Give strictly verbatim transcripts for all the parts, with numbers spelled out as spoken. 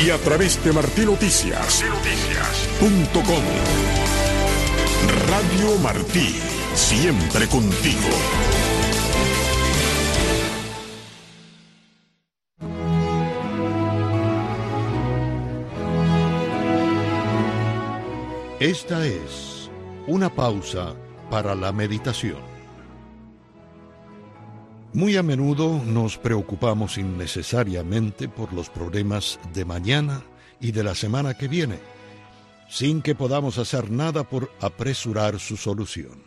y a través de martí noticias punto com. Radio Martí, siempre contigo. Esta es una pausa para la meditación. Muy a menudo nos preocupamos innecesariamente por los problemas de mañana y de la semana que viene, sin que podamos hacer nada por apresurar su solución.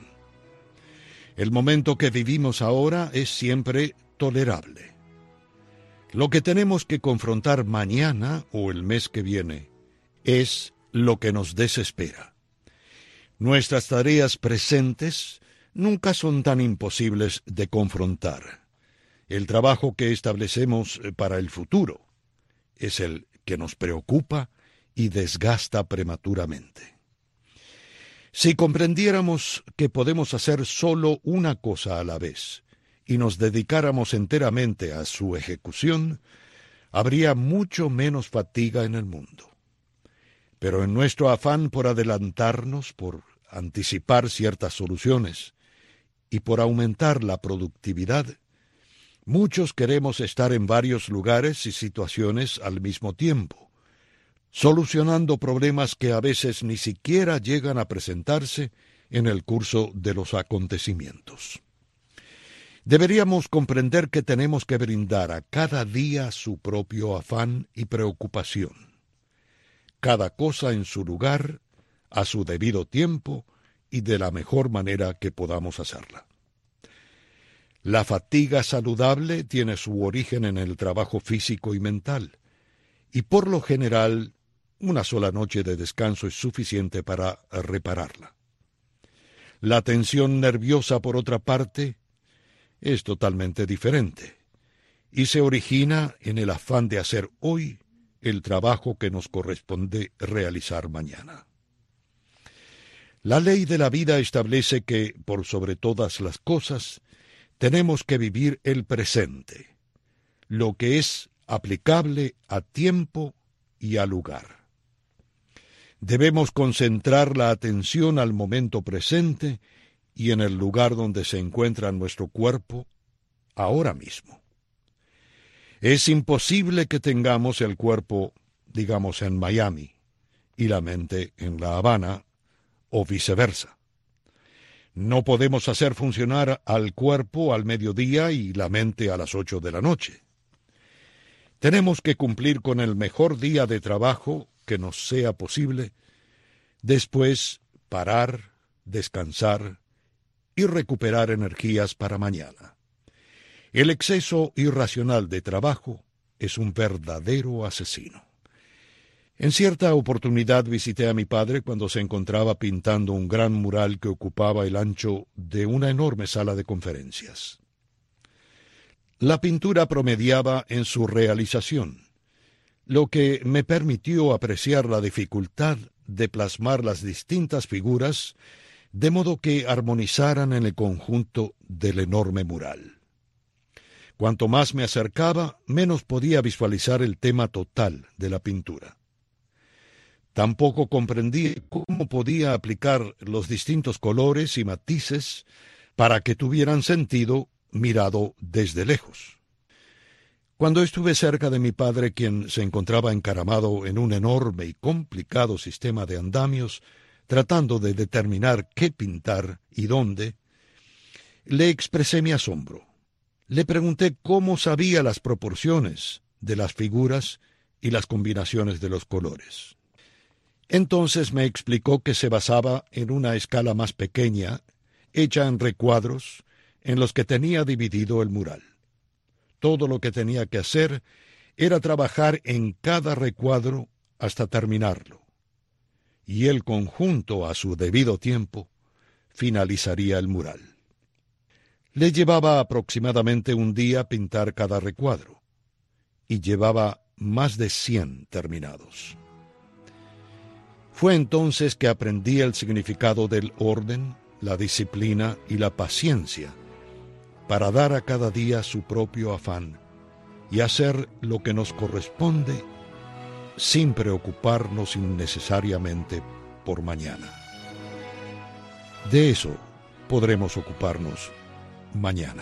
El momento que vivimos ahora es siempre tolerable. Lo que tenemos que confrontar mañana o el mes que viene es lo que nos desespera. Nuestras tareas presentes nunca son tan imposibles de confrontar. El trabajo que establecemos para el futuro es el que nos preocupa y desgasta prematuramente. Si comprendiéramos que podemos hacer solo una cosa a la vez y nos dedicáramos enteramente a su ejecución, habría mucho menos fatiga en el mundo. Pero en nuestro afán por adelantarnos, por anticipar ciertas soluciones y por aumentar la productividad, muchos queremos estar en varios lugares y situaciones al mismo tiempo, solucionando problemas que a veces ni siquiera llegan a presentarse en el curso de los acontecimientos. Deberíamos comprender que tenemos que brindar a cada día su propio afán y preocupación, cada cosa en su lugar, a su debido tiempo y de la mejor manera que podamos hacerla. La fatiga saludable tiene su origen en el trabajo físico y mental, y por lo general, una sola noche de descanso es suficiente para repararla. La tensión nerviosa, por otra parte, es totalmente diferente, y se origina en el afán de hacer hoy el trabajo que nos corresponde realizar mañana. La ley de la vida establece que, por sobre todas las cosas, tenemos que vivir el presente, lo que es aplicable a tiempo y a lugar. Debemos concentrar la atención al momento presente y en el lugar donde se encuentra nuestro cuerpo ahora mismo. Es imposible que tengamos el cuerpo, digamos, en Miami y la mente en La Habana, o viceversa. No podemos hacer funcionar al cuerpo al mediodía y la mente a las ocho de la noche. Tenemos que cumplir con el mejor día de trabajo que nos sea posible, después parar, descansar y recuperar energías para mañana. El exceso irracional de trabajo es un verdadero asesino. En cierta oportunidad visité a mi padre cuando se encontraba pintando un gran mural que ocupaba el ancho de una enorme sala de conferencias. La pintura promediaba en su realización, lo que me permitió apreciar la dificultad de plasmar las distintas figuras de modo que armonizaran en el conjunto del enorme mural. Cuanto más me acercaba, menos podía visualizar el tema total de la pintura. Tampoco comprendí cómo podía aplicar los distintos colores y matices para que tuvieran sentido mirado desde lejos. Cuando estuve cerca de mi padre, quien se encontraba encaramado en un enorme y complicado sistema de andamios, tratando de determinar qué pintar y dónde, le expresé mi asombro. Le pregunté cómo sabía las proporciones de las figuras y las combinaciones de los colores. Entonces me explicó que se basaba en una escala más pequeña, hecha en recuadros, en los que tenía dividido el mural. Todo lo que tenía que hacer era trabajar en cada recuadro hasta terminarlo, y el conjunto, a su debido tiempo, finalizaría el mural. Le llevaba aproximadamente un día pintar cada recuadro, y llevaba más de cien terminados. Fue entonces que aprendí el significado del orden, la disciplina y la paciencia, para dar a cada día su propio afán y hacer lo que nos corresponde sin preocuparnos innecesariamente por mañana. De eso podremos ocuparnos mañana.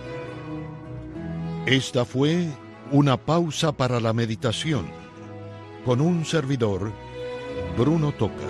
Esta fue una pausa para la meditación con un servidor, Bruno Tocas.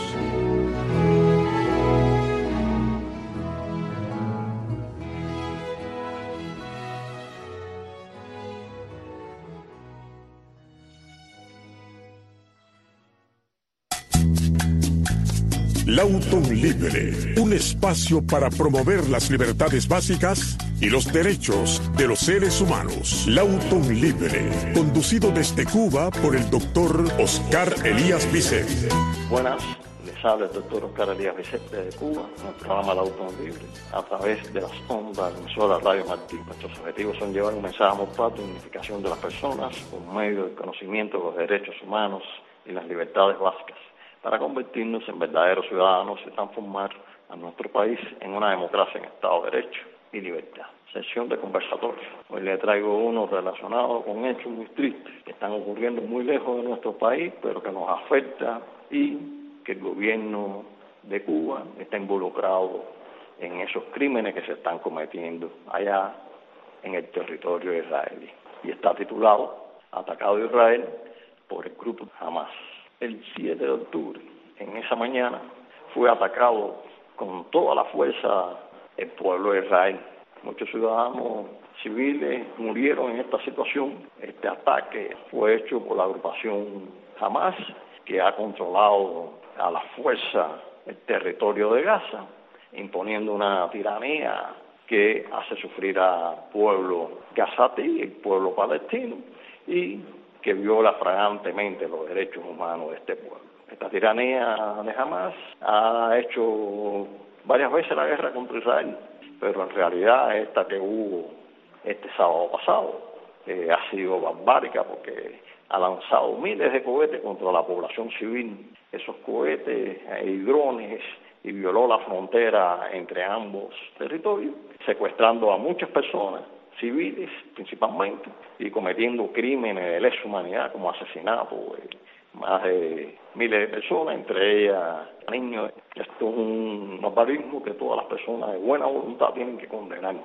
Lauton Libre, un espacio para promover las libertades básicas y los derechos de los seres humanos. Lauton Libre, conducido desde Cuba por el doctor Oscar Elías Bisset. Buenas, les habla el doctor Oscar Elías Bisset de Cuba, en el programa Lauton Libre, a través de las ondas de emisora Radio Martí. Nuestros objetivos son llevar un mensaje amor patrio y unificación de las personas por medio del conocimiento de los derechos humanos y las libertades básicas, para convertirnos en verdaderos ciudadanos y transformar a nuestro país en una democracia en Estado de Derecho y libertad. Sesión de conversatorio. Hoy le traigo uno relacionado con hechos muy tristes que están ocurriendo muy lejos de nuestro país, pero que nos afecta y que el gobierno de Cuba está involucrado en esos crímenes que se están cometiendo allá en el territorio israelí. Y está titulado Atacado Israel por el grupo Hamas. El siete de octubre, en esa mañana, fue atacado con toda la fuerza el pueblo de Israel. Muchos ciudadanos civiles murieron en esta situación. Este ataque fue hecho por la agrupación Hamas, que ha controlado a la fuerza el territorio de Gaza, imponiendo una tiranía que hace sufrir al pueblo gazatí, el pueblo palestino, y que viola fragantemente los derechos humanos de este pueblo. Esta tiranía de Hamas ha hecho varias veces la guerra contra Israel, pero en realidad esta que hubo este sábado pasado eh, ha sido barbárica porque ha lanzado miles de cohetes contra la población civil. Esos cohetes y drones y violó la frontera entre ambos territorios, secuestrando a muchas personas, civiles principalmente, y cometiendo crímenes de lesa humanidad como asesinato, eh, más de miles de personas, entre ellas niños. Esto es un barbarismo que todas las personas de buena voluntad tienen que condenar.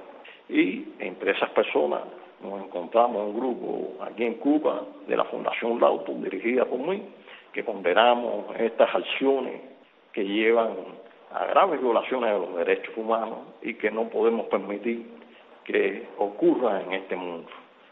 Y entre esas personas nos encontramos un grupo aquí en Cuba de la Fundación Lauton, dirigida por mí, que condenamos estas acciones que llevan a graves violaciones de los derechos humanos y que no podemos permitir que ocurra en este mundo.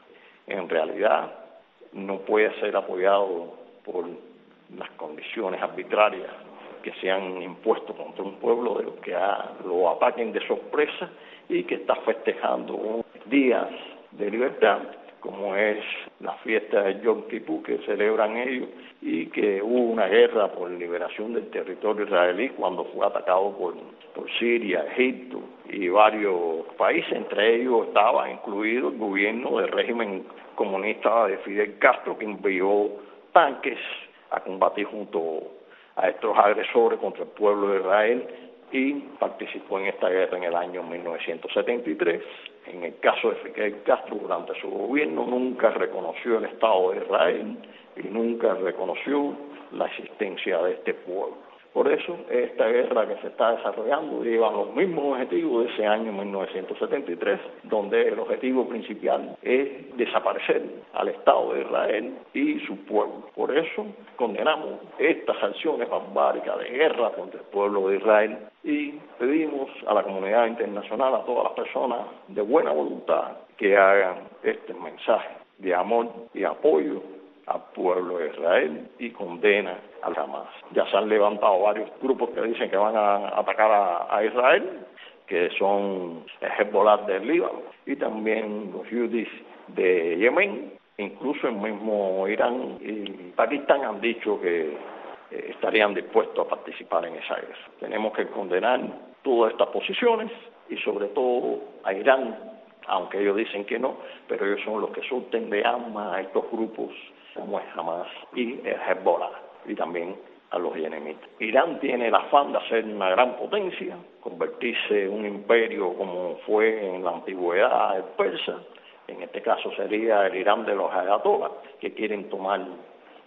En realidad no puede ser apoyado por las condiciones arbitrarias que se han impuesto contra un pueblo de los que ha, lo ataquen de sorpresa y que está festejando días de libertad, como es la fiesta de Yom Kippur que celebran ellos, y que hubo una guerra por liberación del territorio israelí cuando fue atacado por, por Siria, Egipto y varios países. Entre ellos estaba incluido el gobierno del régimen comunista de Fidel Castro, que envió tanques a combatir junto a estos agresores contra el pueblo de Israel y participó en esta guerra en el año mil novecientos setenta y tres. En el caso de Fidel Castro, durante su gobierno, nunca reconoció el Estado de Israel y nunca reconoció la existencia de este pueblo. Por eso, esta guerra que se está desarrollando lleva los mismos objetivos de ese año mil novecientos setenta y tres, donde el objetivo principal es desaparecer al Estado de Israel y su pueblo. Por eso, condenamos estas acciones barbáricas de guerra contra el pueblo de Israel y pedimos a la comunidad internacional, a todas las personas de buena voluntad, que hagan este mensaje de amor y apoyo al pueblo de Israel y condena al Hamas. Ya se han levantado varios grupos que dicen que van a atacar a, a Israel, que son el Hezbollah del Líbano y también los Houthis de Yemen. Incluso el mismo Irán y Pakistán han dicho que eh, estarían dispuestos a participar en esa guerra. Tenemos que condenar todas estas posiciones y sobre todo a Irán, aunque ellos dicen que no, pero ellos son los que surten de armas a estos grupos como es Hamas y el Hezbollah, y también a los yemenitas. Irán tiene el afán de ser una gran potencia, convertirse en un imperio como fue en la antigüedad el persa. En este caso sería el Irán de los ayatolás, que quieren tomar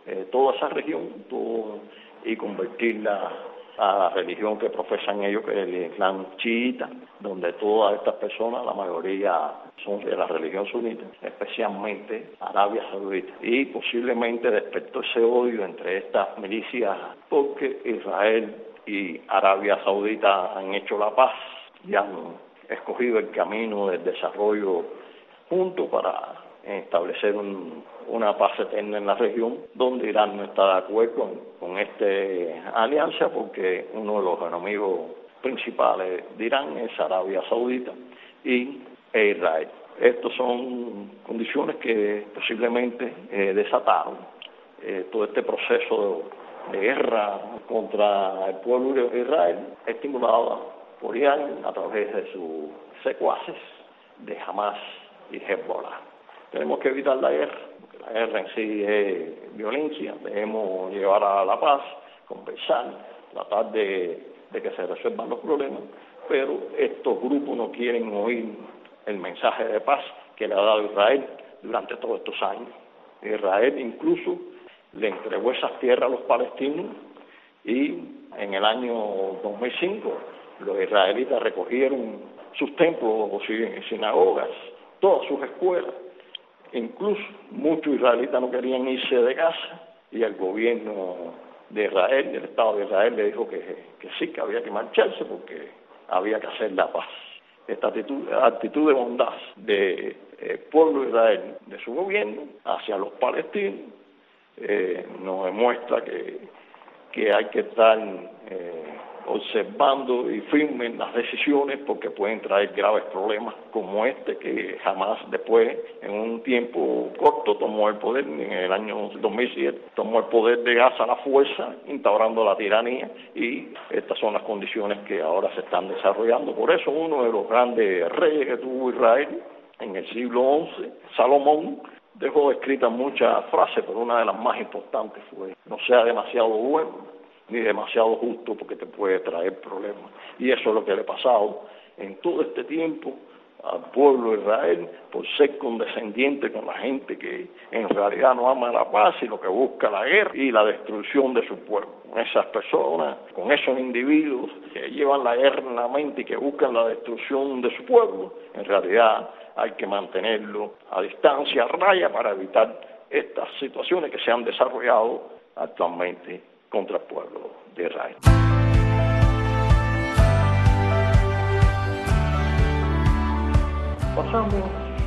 eh, toda esa región todo, y convertirla a la religión que profesan ellos, que es el Islam chiita, donde todas estas personas, la mayoría son de la religión sunita, especialmente Arabia Saudita. Y posiblemente despertó ese odio entre estas milicias porque Israel y Arabia Saudita han hecho la paz y han escogido el camino del desarrollo juntos para establecer un, una paz eterna en la región, donde Irán no está de acuerdo con, con esta alianza porque uno de los enemigos principales de Irán es Arabia Saudita y Israel. Estas son condiciones que posiblemente eh, desataron eh, todo este proceso de, de guerra contra el pueblo de Israel, estimulada por Irán a través de sus secuaces de Hamas y Hezbollah. Tenemos que evitar la guerra, porque la guerra en sí es violencia, debemos llevar a la paz, conversar, tratar de, de que se resuelvan los problemas, pero estos grupos no quieren oír el mensaje de paz que le ha dado Israel durante todos estos años. Israel incluso le entregó esas tierras a los palestinos y en el año dos mil cinco los israelitas recogieron sus templos, sus sinagogas, todas sus escuelas. Incluso muchos israelitas no querían irse de Gaza y el gobierno de Israel, el Estado de Israel, le dijo que, que sí, que había que marcharse porque había que hacer la paz. Esta actitud, actitud de bondad del de, eh, pueblo de Israel, de su gobierno, hacia los palestinos, eh, nos demuestra que, que hay que estar eh, observando y firme en las decisiones porque pueden traer graves problemas como este que jamás después, en un tiempo corto, tomó el poder, en el año dos mil siete, tomó el poder de Gaza a la fuerza, instaurando la tiranía, y estas son las condiciones que ahora se están desarrollando. Por eso uno de los grandes reyes que tuvo Israel en el siglo once, Salomón, dejó escritas muchas frases, pero una de las más importantes fue: no sea demasiado bueno ni demasiado justo porque te puede traer problemas. Y eso es lo que le ha pasado en todo este tiempo al pueblo de Israel por ser condescendiente con la gente que en realidad no ama la paz y lo que busca la guerra y la destrucción de su pueblo. Con esas personas, con esos individuos que llevan la guerra en la mente y que buscan la destrucción de su pueblo, en realidad hay que mantenerlo a distancia, a raya, para evitar estas situaciones que se han desarrollado actualmente contra el pueblo de Israel. Pasamos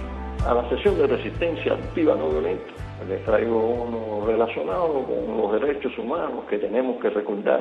a la sesión de resistencia activa no violenta. Les traigo uno relacionado con los derechos humanos, que tenemos que recordar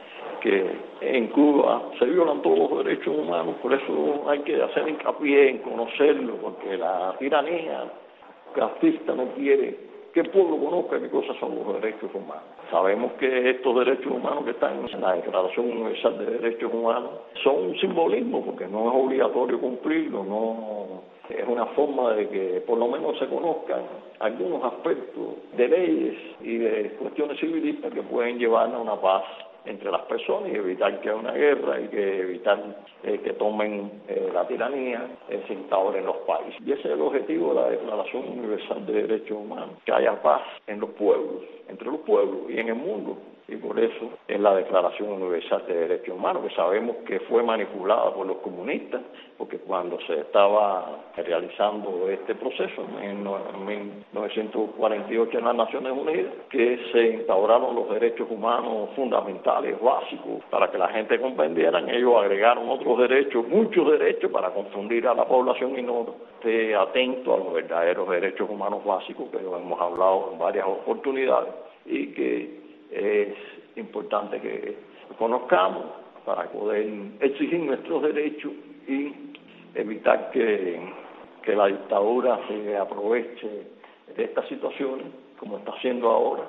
que en Cuba se violan todos los derechos humanos, por eso hay que hacer hincapié en conocerlo, porque la tiranía castrista no quiere que el pueblo conozca qué cosas son los derechos humanos. Sabemos que estos derechos humanos que están en la Declaración Universal de Derechos Humanos son un simbolismo, porque no es obligatorio cumplirlo, no es una forma de que por lo menos se conozcan algunos aspectos de leyes y de cuestiones civilistas que pueden llevar a una paz entre las personas y evitar que haya una guerra y que evitar eh, que tomen eh, la tiranía, eh, se instaure en los países. Y ese es el objetivo de la Declaración Universal de Derechos Humanos, que haya paz en los pueblos, entre los pueblos y en el mundo. Y por eso es la Declaración Universal de Derechos Humanos, que sabemos que fue manipulada por los comunistas, porque cuando se estaba realizando este proceso en mil novecientos cuarenta y ocho en las Naciones Unidas, que se instauraron los derechos humanos fundamentales, básicos, para que la gente comprendiera, ellos agregaron otros derechos, muchos derechos, para confundir a la población y no esté atento a los verdaderos derechos humanos básicos, que hemos hablado en varias oportunidades, y que es importante que conozcamos para poder exigir nuestros derechos y evitar que, que la dictadura se aproveche de estas situaciones, como está haciendo ahora,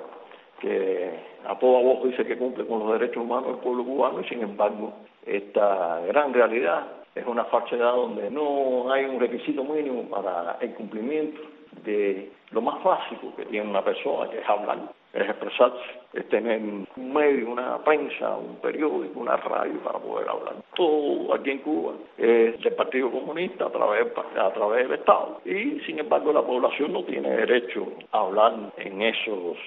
que a toda voz dice que cumple con los derechos humanos del pueblo cubano, y sin embargo esta gran realidad es una falsedad donde no hay un requisito mínimo para el cumplimiento de lo más básico que tiene una persona, que es hablar, es expresarse, es tener un medio, una prensa, un periódico, una radio para poder hablar. Todo aquí en Cuba es del Partido Comunista a través, a través del Estado, y sin embargo la población no tiene derecho a hablar en esos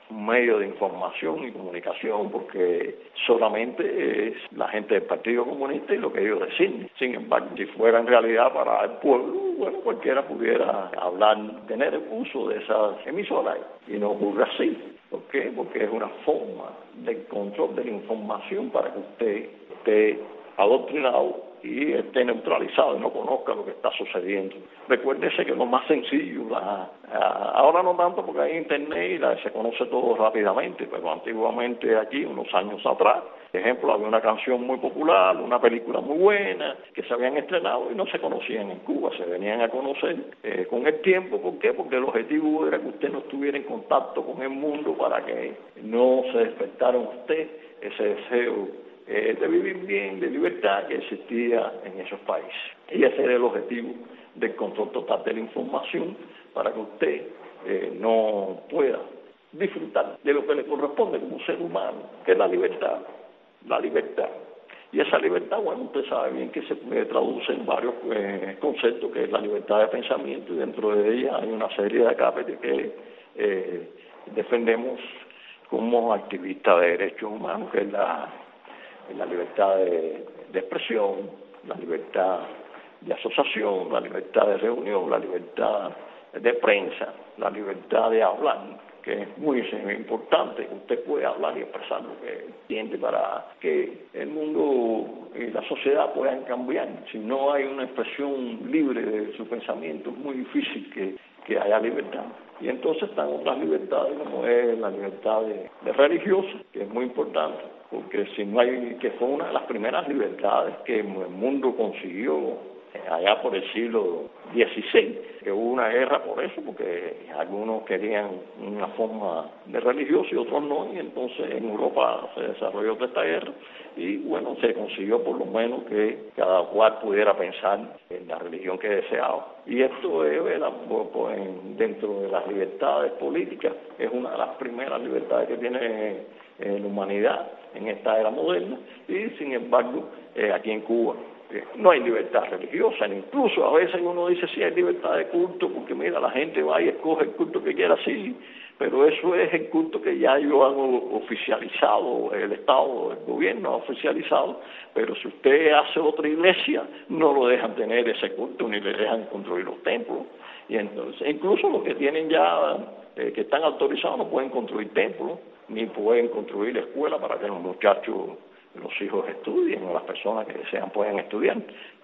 un medio de información y comunicación, porque solamente es la gente del Partido Comunista y lo que ellos deciden. Sin embargo, si fuera en realidad para el pueblo, bueno, cualquiera pudiera hablar, tener el uso de esas emisoras, y no ocurre así. ¿Por qué? Porque es una forma de control de la información para que usted esté adoctrinado y esté neutralizado y no conozca lo que está sucediendo. Recuérdese que lo más sencillo, la, ahora no tanto porque hay internet y la, se conoce todo rápidamente, pero antiguamente aquí, unos años atrás, por ejemplo, había una canción muy popular, una película muy buena, que se habían estrenado y no se conocían en Cuba, se venían a conocer eh, con el tiempo. ¿Por qué? Porque el objetivo era que usted no estuviera en contacto con el mundo para que no se despertara en usted ese deseo Eh, de vivir bien, de libertad que existía en esos países. Y ese era el objetivo del control total de la información, para que usted eh, no pueda disfrutar de lo que le corresponde como ser humano, que es la libertad, la libertad. Y esa libertad, bueno, usted sabe bien que se traduce en varios eh, conceptos, que es la libertad de pensamiento, y dentro de ella hay una serie de acápes que eh, defendemos como activistas de derechos humanos, que es la la libertad de, de expresión, la libertad de asociación, la libertad de reunión, la libertad de prensa, la libertad de hablar, que es muy importante, que usted pueda hablar y expresar lo que entiende para que el mundo y la sociedad puedan cambiar. Si no hay una expresión libre de su pensamiento, es muy difícil que, que haya libertad. Y entonces están otras libertades, como es la libertad de, de religiosa, que es muy importante, porque si no hay, que fue una de las primeras libertades que el mundo consiguió allá por el siglo dieciséis, que hubo una guerra por eso, porque algunos querían una forma de religioso y otros no, y entonces en Europa se desarrolló toda esta guerra, y bueno, se consiguió por lo menos que cada cual pudiera pensar en la religión que deseaba. Y esto es, pues, dentro de las libertades políticas, es una de las primeras libertades que tiene eh, la humanidad en esta era moderna, y sin embargo, eh, aquí en Cuba no hay libertad religiosa, incluso a veces uno dice sí hay libertad de culto, porque mira, la gente va y escoge el culto que quiera, sí, pero eso es el culto que ya ellos han oficializado, el Estado, el gobierno ha oficializado, pero si usted hace otra iglesia, no lo dejan tener ese culto, ni le dejan construir los templos, y entonces, incluso los que tienen ya, eh, que están autorizados, no pueden construir templos, ni pueden construir escuelas para que los muchachos, los hijos estudien, o las personas que desean pueden estudiar.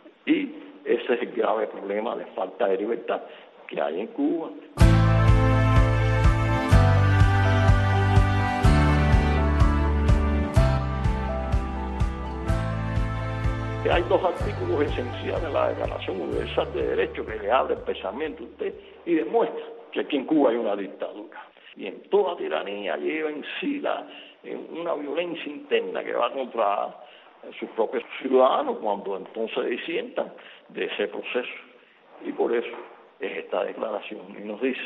Y ese es el grave problema de falta de libertad que hay en Cuba. Hay dos artículos esenciales de la Declaración Universal de Derechos que le abre el pensamiento a usted y demuestra que aquí en Cuba hay una dictadura. Y en toda tiranía lleva en sí la, en una violencia interna que va contra sus propios ciudadanos cuando entonces disientan de ese proceso. Y por eso es esta declaración. Y nos dice,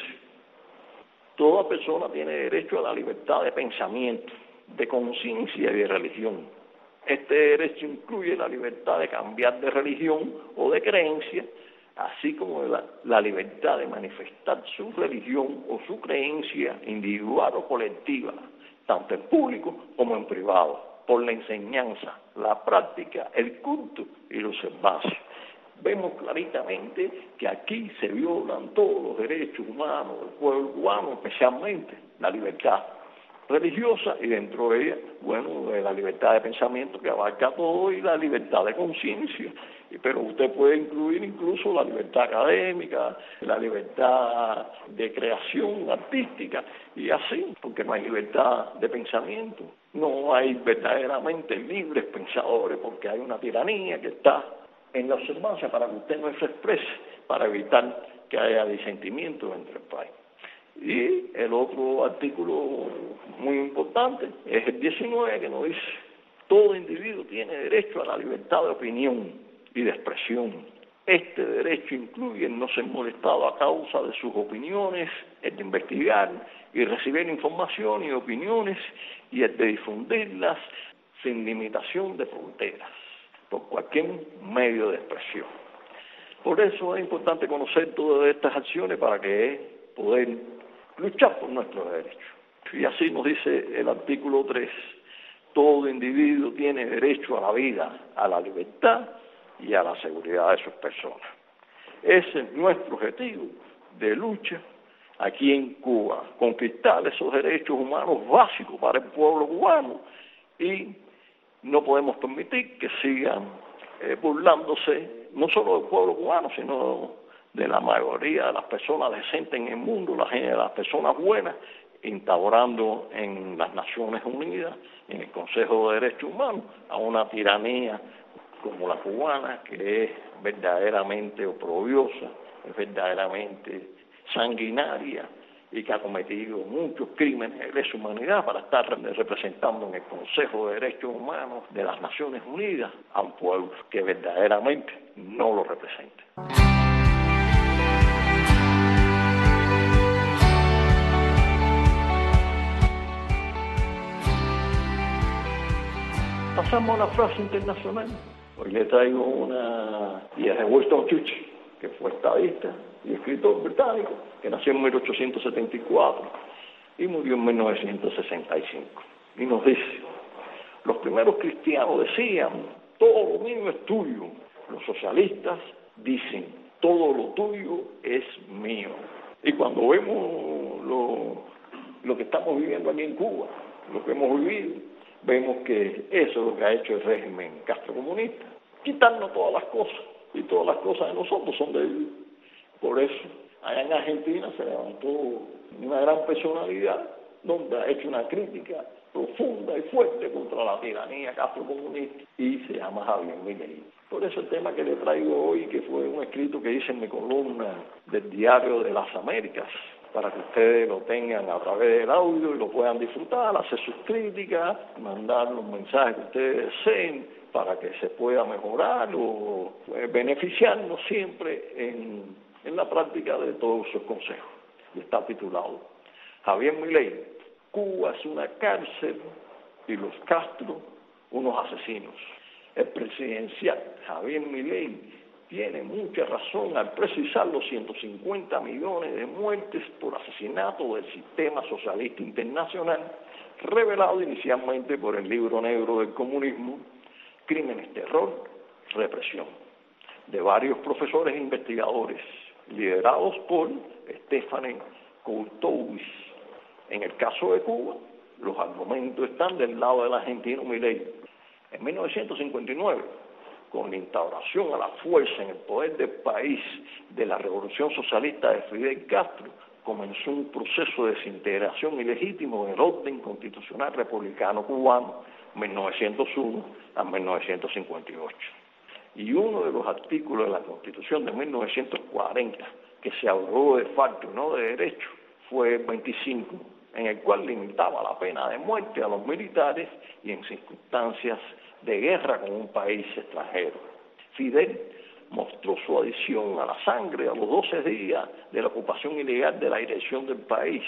toda persona tiene derecho a la libertad de pensamiento, de conciencia y de religión. Este derecho incluye la libertad de cambiar de religión o de creencia, así como la, la libertad de manifestar su religión o su creencia individual o colectiva, tanto en público como en privado, por la enseñanza, la práctica, el culto y la observancia. Vemos claritamente que aquí se violan todos los derechos humanos del pueblo cubano, especialmente la libertad religiosa, y dentro de ella, bueno, la libertad de pensamiento que abarca todo, y la libertad de conciencia. Pero usted puede incluir incluso la libertad académica, la libertad de creación artística, y así, porque no hay libertad de pensamiento. No hay verdaderamente libres pensadores, porque hay una tiranía que está en la observancia para que usted no se exprese, para evitar que haya disentimiento entre el país. Y el otro artículo muy importante es el diecinueve, que nos dice: todo individuo tiene derecho a la libertad de opinión y de expresión. Este derecho incluye el no ser molestado a causa de sus opiniones, el de investigar y recibir información y opiniones, y el de difundirlas sin limitación de fronteras, por cualquier medio de expresión. Por eso es importante conocer todas estas acciones para que poder luchar por nuestros derechos. Y así nos dice el artículo tres, todo individuo tiene derecho a la vida, a la libertad y a la seguridad de sus personas. Ese es nuestro objetivo de lucha aquí en Cuba, conquistar esos derechos humanos básicos para el pueblo cubano, y no podemos permitir que sigan eh, burlándose no solo del pueblo cubano, sino de la mayoría de las personas decentes en el mundo, las, las personas buenas, instaurando en las Naciones Unidas, en el Consejo de Derechos Humanos, a una tiranía como la cubana, que es verdaderamente oprobiosa, es verdaderamente sanguinaria y que ha cometido muchos crímenes de lesa humanidad para estar representando en el Consejo de Derechos Humanos de las Naciones Unidas a un pueblo que verdaderamente no lo representa. Pasamos a la frase internacional. Hoy le traigo una, y es de Winston Churchill, que fue estadista y escritor británico, que nació en mil ochocientos setenta y cuatro y murió en mil novecientos sesenta y cinco. Y nos dice, los primeros cristianos decían, todo lo mío es tuyo. Los socialistas dicen, todo lo tuyo es mío. Y cuando vemos lo, lo que estamos viviendo aquí en Cuba, lo que hemos vivido, vemos que eso es lo que ha hecho el régimen castrocomunista, quitarnos todas las cosas, y todas las cosas de nosotros son de ellos. Por eso, allá en Argentina se levantó una gran personalidad donde ha hecho una crítica profunda y fuerte contra la tiranía castrocomunista, y se llama Javier Milei. Por eso el tema que le traigo hoy, que fue un escrito que hice en mi columna del Diario de las Américas, para que ustedes lo tengan a través del audio y lo puedan disfrutar, hacer sus críticas, mandar los mensajes que ustedes deseen para que se pueda mejorar o eh, beneficiarnos siempre en, en la práctica de todos sus consejos. Y está titulado Javier Milei, Cuba es una cárcel y los Castro unos asesinos. El presidencial Javier Milei tiene mucha razón al precisar los ciento cincuenta millones de muertes por asesinato del sistema socialista internacional, revelado inicialmente por el Libro Negro del Comunismo, Crímenes, Terror, Represión, de varios profesores e investigadores, liderados por Stefan Courtois. En el caso de Cuba, los argumentos están del lado del argentino Milei. En mil novecientos cincuenta y nueve, con la instauración a la fuerza en el poder del país de la revolución socialista de Fidel Castro, comenzó un proceso de desintegración ilegítimo del orden constitucional republicano cubano, mil novecientos uno a mil novecientos cincuenta y ocho. Y uno de los artículos de la Constitución de mil novecientos cuarenta, que se abrogó de facto y no de derecho, fue el veinticinco, en el cual limitaba la pena de muerte a los militares y en circunstancias de guerra con un país extranjero. Fidel mostró su adicción a la sangre a los doce días de la ocupación ilegal de la dirección del país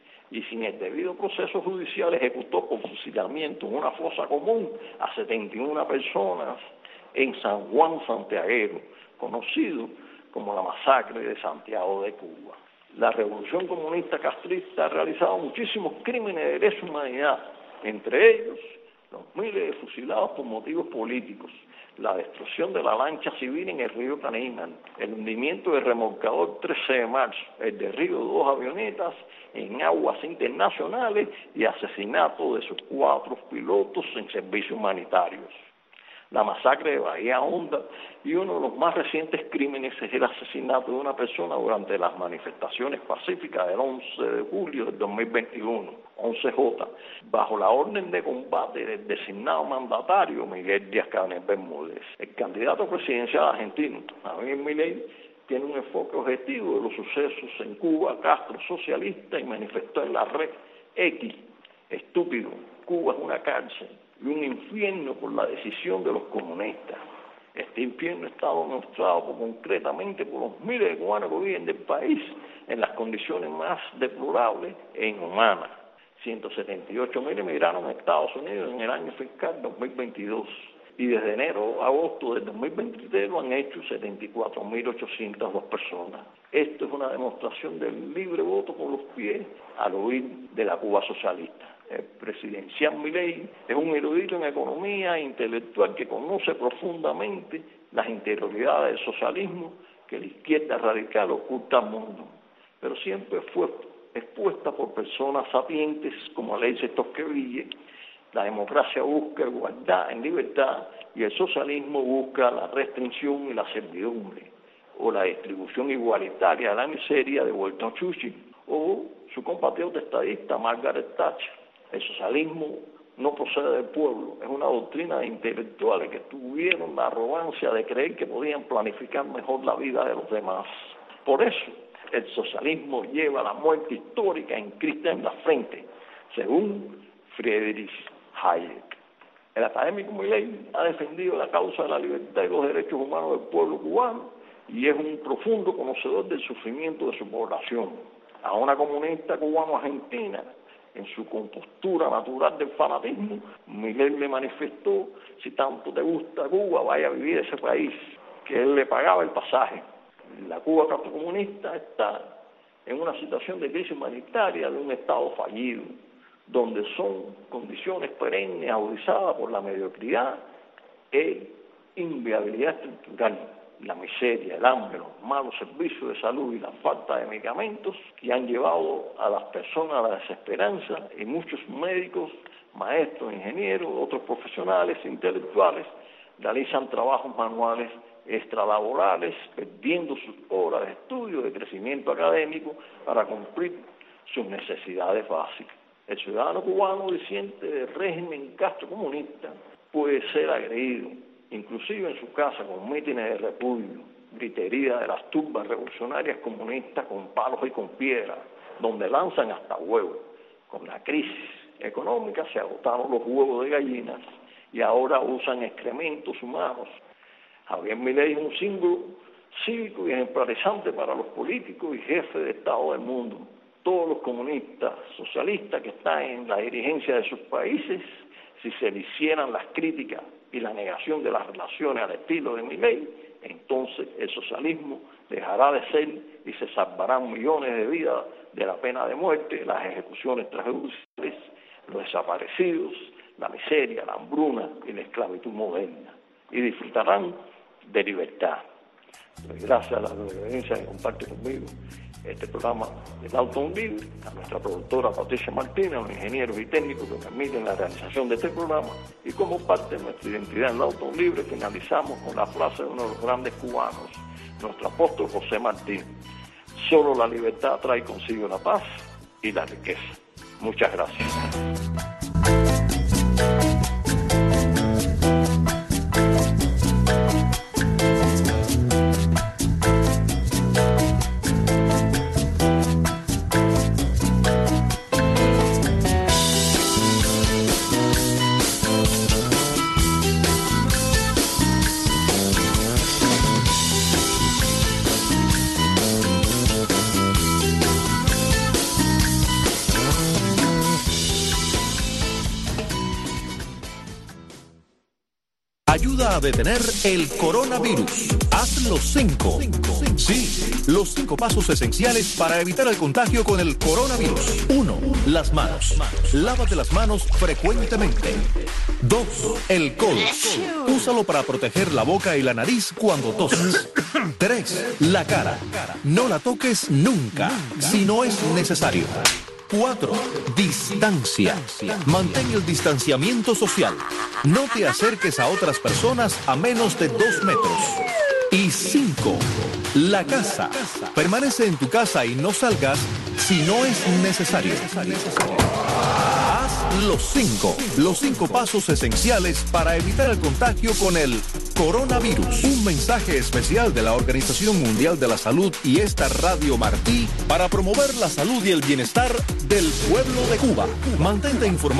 y sin el debido proceso judicial ejecutó con fusilamiento en una fosa común a setenta y una personas en San Juan Santiaguero, conocido como la masacre de Santiago de Cuba. La revolución comunista castrista ha realizado muchísimos crímenes de lesa humanidad, entre ellos los miles de fusilados por motivos políticos, la destrucción de la lancha civil en el río Caníman, el hundimiento del remolcador trece de marzo, el derribo de dos avionetas en aguas internacionales y asesinato de sus cuatro pilotos en servicios humanitarios. La masacre de Bahía Honda y uno de los más recientes crímenes es el asesinato de una persona durante las manifestaciones pacíficas del once de julio del dos mil veintiuno, once J, bajo la orden de combate del designado mandatario Miguel Díaz-Canel Bermúdez. El candidato presidencial argentino, Javier Milei, tiene un enfoque objetivo de los sucesos en Cuba, Castro socialista, y manifestó en la red X, estúpido, Cuba es una cárcel y un infierno por la decisión de los comunistas. Este infierno está demostrado por, concretamente por los miles de cubanos que viven del país en las condiciones más deplorables e inhumanas. ciento setenta y ocho mil emigraron a Estados Unidos en el año fiscal dos mil veintidós y desde enero a agosto del dos mil veintitrés lo han hecho setenta y cuatro mil ochocientas dos personas. Esto es una demostración del libre voto con los pies al huir de la Cuba socialista. El presidencial Milei es un erudito en economía e intelectual que conoce profundamente las interioridades del socialismo que la izquierda radical oculta al mundo, pero siempre fue expuesta por personas sapientes como Alexis Tocqueville. La democracia busca igualdad en libertad y el socialismo busca la restricción y la servidumbre, o la distribución igualitaria de la miseria de Walter Churchill, o su compatriota estadista Margaret Thatcher. El socialismo no procede del pueblo, es una doctrina de intelectuales que tuvieron la arrogancia de creer que podían planificar mejor la vida de los demás. Por eso, el socialismo lleva la muerte histórica inscrita en la frente, según Friedrich Hayek. El académico Milei ha defendido la causa de la libertad y los derechos humanos del pueblo cubano y es un profundo conocedor del sufrimiento de su población. A una comunista cubano-argentina, en su compostura natural del fanatismo, Milei le manifestó: si tanto te gusta Cuba, vaya a vivir ese país, que él le pagaba el pasaje. La Cuba comunista está en una situación de crisis humanitaria de un Estado fallido, donde son condiciones perennes agudizadas por la mediocridad e inviabilidad estructural, la miseria, el hambre, los malos servicios de salud y la falta de medicamentos que han llevado a las personas a la desesperanza, y muchos médicos, maestros, ingenieros, otros profesionales intelectuales realizan trabajos manuales extralaborales, perdiendo sus horas de estudio, de crecimiento académico para cumplir sus necesidades básicas. El ciudadano cubano disidente del régimen castrocomunista puede ser agredido, inclusive en su casa, con mítines de repudio, gritería de las turbas revolucionarias comunistas con palos y con piedras, donde lanzan hasta huevos. Con la crisis económica se agotaron los huevos de gallinas y ahora usan excrementos humanos. Javier Milei es un símbolo cívico y ejemplarizante para los políticos y jefes de Estado del mundo. Todos los comunistas, socialistas que están en la dirigencia de sus países, si se le hicieran las críticas y la negación de las relaciones al estilo de Milei, entonces el socialismo dejará de ser y se salvarán millones de vidas de la pena de muerte, las ejecuciones extrajudiciales, los desaparecidos, la miseria, la hambruna y la esclavitud moderna, y disfrutarán de libertad. Gracias a la audiencia que comparte conmigo este programa del Auto Libre, a nuestra productora Patricia Martínez, a los ingenieros y técnicos que permiten la realización de este programa, y como parte de nuestra identidad en el Auto Libre finalizamos con la frase de uno de los grandes cubanos, nuestro apóstol José Martí: solo la libertad trae consigo la paz y la riqueza. Muchas gracias. Ayuda a detener el coronavirus. Haz los cinco. Sí, los cinco pasos esenciales para evitar el contagio con el coronavirus. Uno, las manos. Lávate las manos frecuentemente. Dos, el codo. Úsalo para proteger la boca y la nariz cuando toses. Tres, la cara. No la toques nunca, si no es necesario. Cuatro, distancia. Mantén el distanciamiento social. No te acerques a otras personas a menos de dos metros. Y cinco, la casa. Permanece en tu casa y no salgas si no es necesario. Haz los cinco, los cinco pasos esenciales para evitar el contagio con el coronavirus. Un mensaje especial de la Organización Mundial de la Salud y esta Radio Martí para promover la salud y el bienestar del pueblo de Cuba. Mantente informado